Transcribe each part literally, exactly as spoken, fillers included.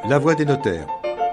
La voix des notaires.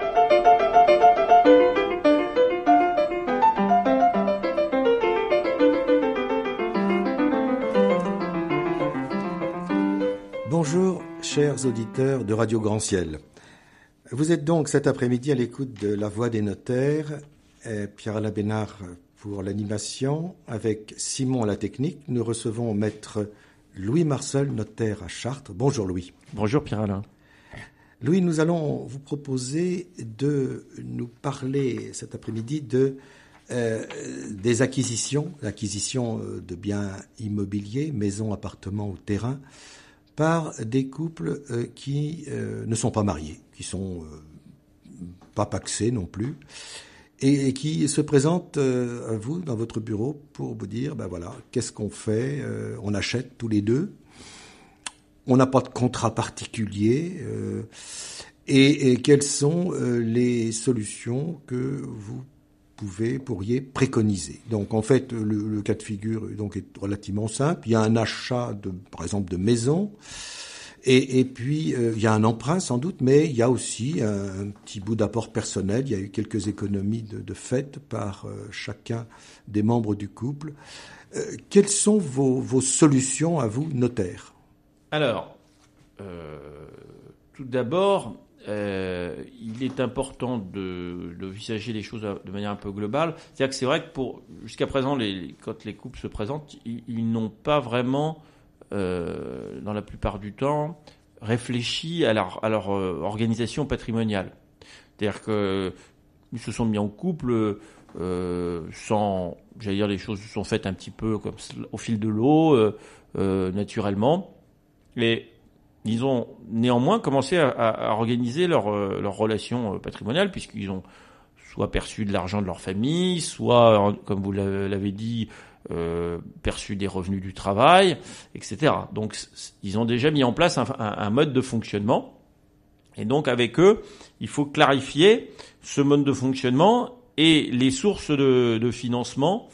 Bonjour, chers auditeurs de Radio Grand Ciel. Vous êtes donc cet après-midi à l'écoute de La voix des notaires. Pierre-Alain Bénard pour l'animation, avec Simon à la technique. Nous recevons maître Louis Marcel, notaire à Chartres. Bonjour Louis. Bonjour Pierre-Alain. Louis, nous allons vous proposer de nous parler cet après-midi de, euh, des acquisitions, l'acquisition de biens immobiliers, maisons, appartements ou terrains, par des couples euh, qui euh, ne sont pas mariés, qui sont euh, pas pacsés non plus, et, et qui se présentent euh, à vous dans votre bureau pour vous dire, ben voilà, qu'est-ce qu'on fait, euh, on achète tous les deux. On n'a pas de contrat particulier. Euh, et, et quelles sont euh, les solutions que vous pouvez, pourriez préconiser? Donc, en fait, le, le cas de figure donc, est relativement simple. Il y a un achat, de, par exemple, de maison. Et, et puis, euh, il y a un emprunt, sans doute, mais il y a aussi un, un petit bout d'apport personnel. Il y a eu quelques économies de, de fait par euh, chacun des membres du couple. Euh, quelles sont vos, vos solutions à vous, notaires? Alors, euh, tout d'abord, euh, il est important de, de visager les choses de manière un peu globale. C'est-à-dire que c'est vrai que pour jusqu'à présent, les, quand les couples se présentent, ils, ils n'ont pas vraiment, euh, dans la plupart du temps, réfléchi à leur, à leur euh, organisation patrimoniale. C'est-à-dire qu'ils se sont mis en couple euh, sans, j'allais dire, les choses se sont faites un petit peu comme au fil de l'eau, euh, euh, naturellement. Et ils ont néanmoins commencé à, à, à organiser leur, euh, leur relation patrimoniale, puisqu'ils ont soit perçu de l'argent de leur famille, soit, comme vous l'avez dit, euh, perçu des revenus du travail, et cetera. Donc, ils ont déjà mis en place un, un, un mode de fonctionnement. Et donc, avec eux, il faut clarifier ce mode de fonctionnement et les sources de, de financement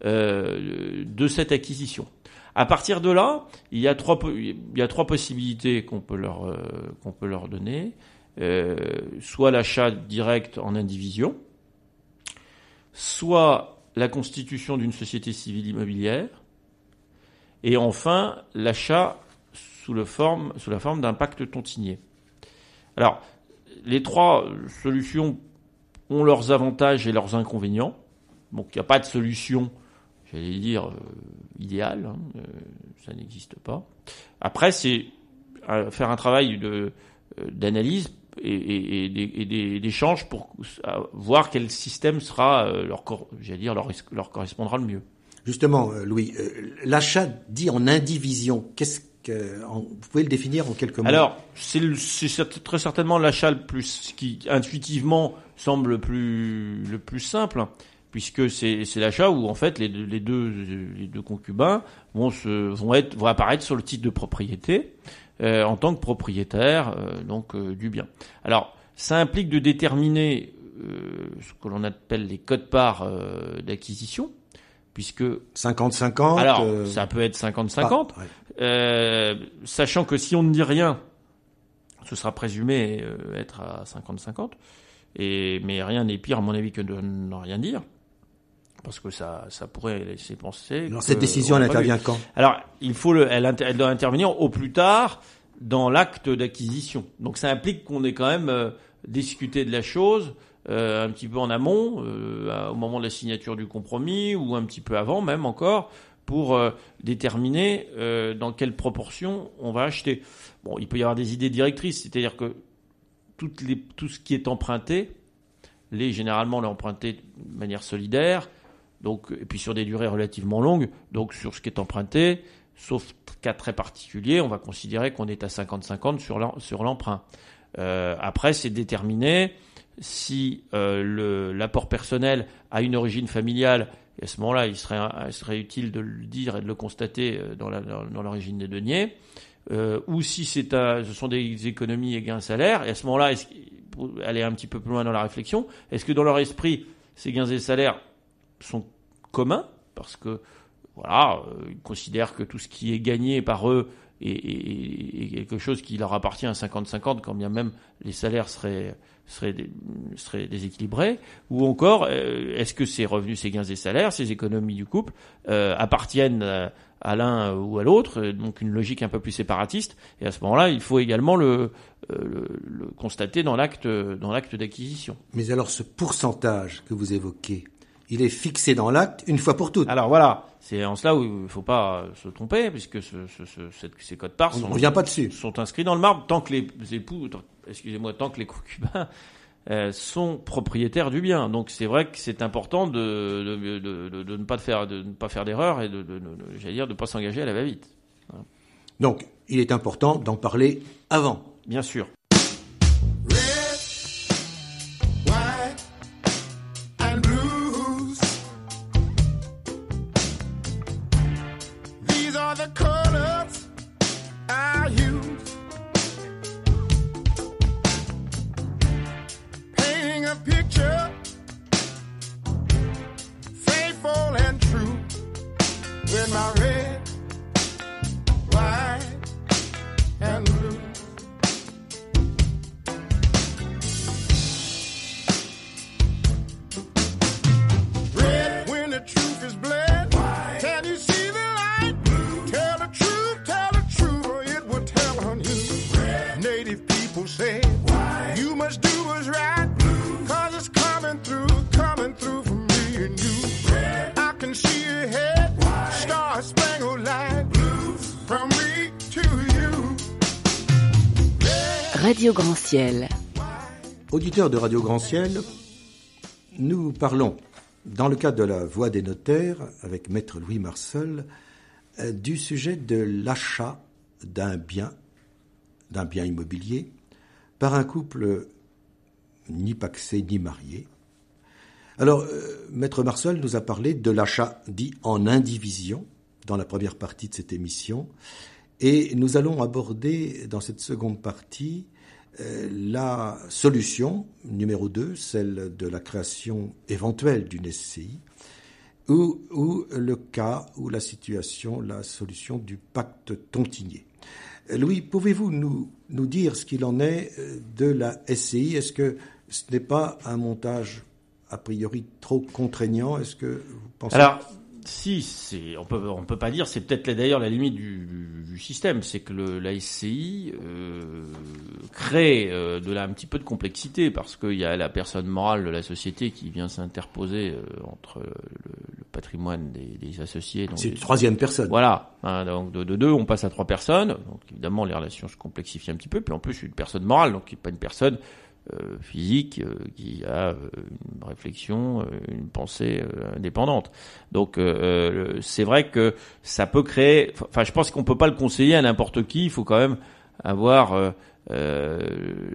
euh, de cette acquisition. À partir de là, il y a trois, il y a trois possibilités qu'on peut leur, euh, qu'on peut leur donner. Euh, soit l'achat direct en indivision, soit la constitution d'une société civile immobilière, et enfin l'achat sous, le forme, sous la forme d'un pacte tontinier. Alors, les trois solutions ont leurs avantages et leurs inconvénients. Donc, il n'y a pas de solution, j'allais dire, euh, idéal, hein, euh, ça n'existe pas. Après, c'est euh, faire un travail de, euh, d'analyse et, et, et, et des, d'échange pour euh, voir quel système sera euh, leur, j'allais dire, leur, leur correspondra le mieux. Justement, euh, Louis, euh, l'achat dit en indivision, qu'est-ce que, en, vous pouvez le définir en quelques mots? Alors, c'est, le, c'est très certainement l'achat le plus, qui intuitivement semble le plus, le plus simple, puisque c'est, c'est l'achat où en fait les, les deux les deux concubins vont se vont être vont apparaître sur le titre de propriété euh, en tant que propriétaires euh, donc euh, du bien. Alors ça implique de déterminer euh, ce que l'on appelle les quotes-parts euh, d'acquisition, puisque cinquante cinquante. Alors euh... ça peut être cinquante cinquante, ah, ouais. euh, sachant que si on ne dit rien, ce sera présumé euh, être à cinquante cinquante. Et mais rien n'est pire à mon avis que de ne rien dire. Parce que ça, ça pourrait laisser penser. Alors que, cette décision, elle intervient quand? Alors, il faut le, elle, elle doit intervenir au plus tard dans l'acte d'acquisition. Donc, ça implique qu'on ait quand même euh, discuté de la chose euh, un petit peu en amont, euh, au moment de la signature du compromis, ou un petit peu avant même encore, pour euh, déterminer euh, dans quelle proportion on va acheter. Bon, il peut y avoir des idées directrices, c'est-à-dire que toutes les, tout ce qui est emprunté, les généralement l'est emprunté de manière solidaire. Donc, et puis sur des durées relativement longues, donc sur ce qui est emprunté, sauf cas très particulier, on va considérer qu'on est à cinquante cinquante sur, l'em, sur l'emprunt. Euh, après, c'est déterminé si euh, le, l'apport personnel a une origine familiale, et à ce moment-là, il serait, il serait utile de le dire et de le constater dans, la, dans l'origine des deniers, euh, ou si c'est un, ce sont des économies et gains salaires, et à ce moment-là, est-ce, pour aller un petit peu plus loin dans la réflexion, est-ce que dans leur esprit, ces gains et salaires sont communs, parce que voilà, euh, ils considèrent que tout ce qui est gagné par eux est, est, est quelque chose qui leur appartient à cinquante cinquante, quand bien même les salaires seraient seraient, dé, seraient déséquilibrés, ou encore euh, est-ce que ces revenus, ces gains des salaires, ces économies du couple euh, appartiennent à, à l'un ou à l'autre, donc une logique un peu plus séparatiste. Et à ce moment-là, il faut également le, le, le constater dans l'acte dans l'acte d'acquisition. Mais alors ce pourcentage que vous évoquez, il est fixé dans l'acte une fois pour toutes. Alors voilà, c'est en cela où il ne faut pas se tromper, puisque ce, ce, ce, cette, ces codes-parts sont, on ne revient pas dessus. sont inscrits dans le marbre tant que les époux, tant, excusez-moi, tant que les concubins euh, sont propriétaires du bien. Donc c'est vrai que c'est important de, de, de, de, de ne pas faire de ne pas faire d'erreur et de, de, de, de j'allais dire de ne pas s'engager à la va-vite. Voilà. Donc il est important d'en parler avant. Bien sûr. Radio Grand Ciel. Auditeurs de Radio Grand Ciel, nous parlons, dans le cadre de la Voix des notaires, avec Maître Louis Marseul, euh, du sujet de l'achat d'un bien, d'un bien immobilier, par un couple ni pacsé ni marié. Alors, euh, Maître Marseul nous a parlé de l'achat dit en indivision, dans la première partie de cette émission, et nous allons aborder dans cette seconde partie euh, la solution numéro deux, celle de la création éventuelle d'une S C I, ou, ou le cas ou la situation, la solution du pacte tontinier. Louis, pouvez-vous nous, nous dire ce qu'il en est de la S C I? Est-ce que ce n'est pas un montage a priori trop contraignant? Est-ce que vous pensez... Alors, si, c'est, on peut, on peut pas dire, c'est peut-être d'ailleurs la limite du, du, du système, c'est que le, la S C I euh, crée euh, de là un petit peu de complexité, parce qu'il y a la personne morale de la société qui vient s'interposer euh, entre le, le patrimoine des, des associés. Donc c'est une des, troisième personne. Voilà, hein, donc de, de deux, on passe à trois personnes, donc évidemment les relations se complexifient un petit peu, puis en plus une personne morale, donc qui n'est pas une personne Euh, physique euh, qui a euh, une réflexion, euh, une pensée euh, indépendante. Donc euh, c'est vrai que ça peut créer. Enfin, je pense qu'on peut pas le conseiller à n'importe qui. Il faut quand même avoir euh, euh,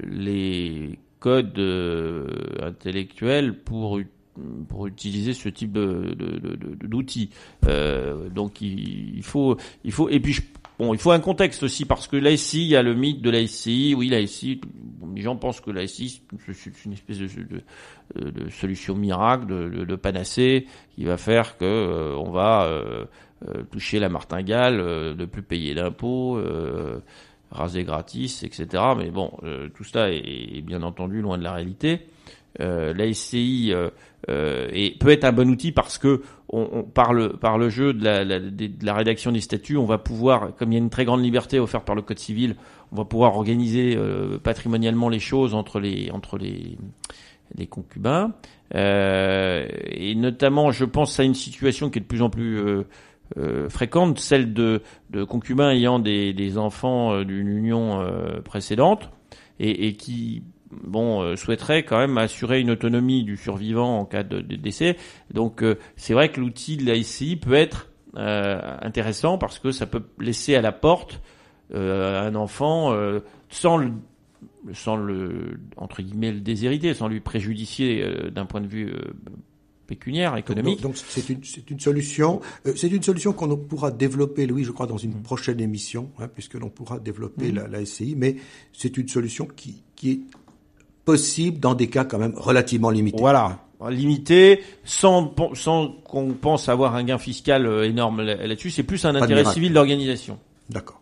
les codes euh, intellectuels pour pour utiliser ce type de, de, de, de d'outils. Euh, donc il, il faut il faut et puis je, bon, il faut un contexte aussi, parce que la S C I, il y a le mythe de la S C I. Oui, la S C I, bon, les gens pensent que la S C I, c'est une espèce de, de, de solution miracle, de, de, de panacée, qui va faire que euh, on va euh, euh, toucher la martingale, euh, ne plus payer d'impôts, euh, raser gratis, et cetera. Mais bon, euh, tout cela est, est bien entendu loin de la réalité. Euh, la S C I euh, euh, et peut être un bon outil parce que on, on, par le par le jeu de la, la, de la rédaction des statuts, on va pouvoir, comme il y a une très grande liberté offerte par le Code civil, on va pouvoir organiser euh, patrimonialement les choses entre les entre les les concubins, euh, et notamment, je pense à une situation qui est de plus en plus euh, euh, fréquente, celle de de concubins ayant des des enfants euh, d'une union euh, précédente et, et qui bon, euh, souhaiterait quand même assurer une autonomie du survivant en cas de, de décès. Donc, euh, c'est vrai que l'outil de la S C I peut être euh, intéressant parce que ça peut laisser à la porte euh, un enfant euh, sans le, sans le entre guillemets le déshériter, sans lui préjudicier euh, d'un point de vue euh, pécuniaire, économique. Donc, donc c'est une c'est une solution, euh, c'est une solution qu'on pourra développer, Louis, je crois, dans une mmh. prochaine émission, hein, puisque l'on pourra développer mmh. la, la S C I. Mais c'est une solution qui qui est possible dans des cas quand même relativement limités. Voilà, limité, sans sans qu'on pense avoir un gain fiscal énorme là-dessus. C'est plus un intérêt civil d'organisation. D'accord.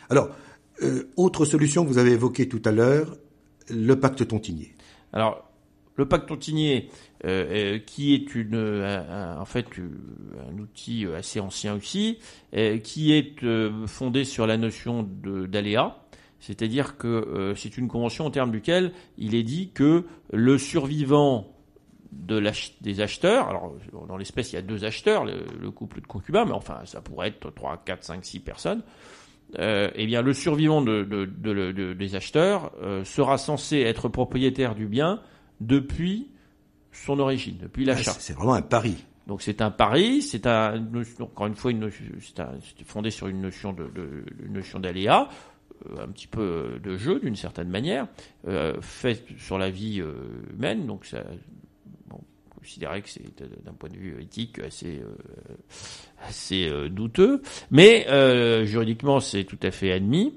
Alors, euh, autre solution que vous avez évoquée tout à l'heure, le pacte tontinier. Alors, le pacte tontinier, euh, euh, qui est une, un, un, en fait un outil assez ancien aussi, euh, qui est euh, fondé sur la notion de, d'aléa. C'est-à-dire que euh, c'est une convention en termes duquel il est dit que le survivant de l'ach- des acheteurs, alors dans l'espèce il y a deux acheteurs, le, le couple de concubins, mais enfin ça pourrait être trois, quatre, cinq, six personnes, euh, eh bien le survivant de, de, de, de, des acheteurs euh, sera censé être propriétaire du bien depuis son origine, depuis l'achat. Ah, c'est vraiment un pari. Donc c'est un pari, c'est un, encore une fois, une notion, c'est, un, c'est fondé sur une notion de, de une notion d'aléa, un petit peu de jeu d'une certaine manière, euh, fait sur la vie euh, humaine, donc ça, bon, considérer que c'est d'un point de vue éthique assez euh, assez euh, douteux, mais euh, juridiquement c'est tout à fait admis,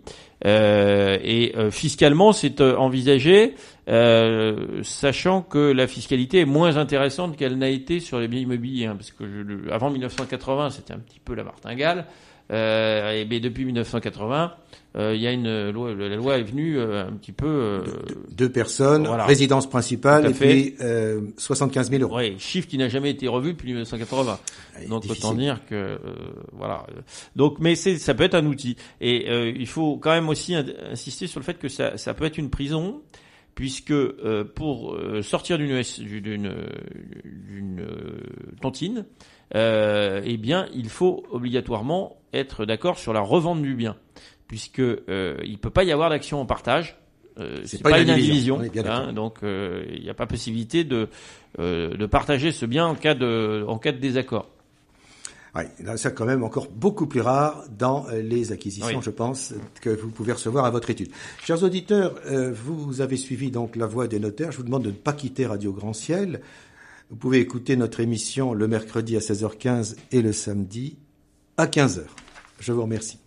euh, et euh, fiscalement c'est euh, envisagé, euh, sachant que la fiscalité est moins intéressante qu'elle n'a été sur les biens immobiliers, hein, parce que je, avant mille neuf cent quatre-vingts c'était un petit peu la martingale. Euh, et ben depuis mille neuf cent quatre-vingts, euh, il y a une loi, la loi est venue euh, un petit peu euh, deux, deux personnes, voilà. Résidence principale et fait. Puis euh, soixante-quinze mille euros. Oui, chiffre qui n'a jamais été revu depuis mille neuf cent quatre-vingts. Et donc difficile. Autant dire que euh, voilà. Donc mais c'est ça peut être un outil et euh, il faut quand même aussi insister sur le fait que ça ça peut être une prison. Puisque euh, pour euh, sortir d'une d'une d'une euh, tontine, euh, eh bien, il faut obligatoirement être d'accord sur la revente du bien, puisque euh, il peut pas y avoir d'action en partage. Euh, c'est, c'est pas, pas une indivision, hein, donc euh, il n'y a pas possibilité de euh, de partager ce bien en cas de en cas de désaccord. Oui, là, c'est quand même encore beaucoup plus rare dans les acquisitions, oui. Je pense, que vous pouvez recevoir à votre étude. Chers auditeurs, euh, vous avez suivi donc La Voix des notaires. Je vous demande de ne pas quitter Radio Grand Ciel. Vous pouvez écouter notre émission le mercredi à seize heures quinze et le samedi à quinze heures. Je vous remercie.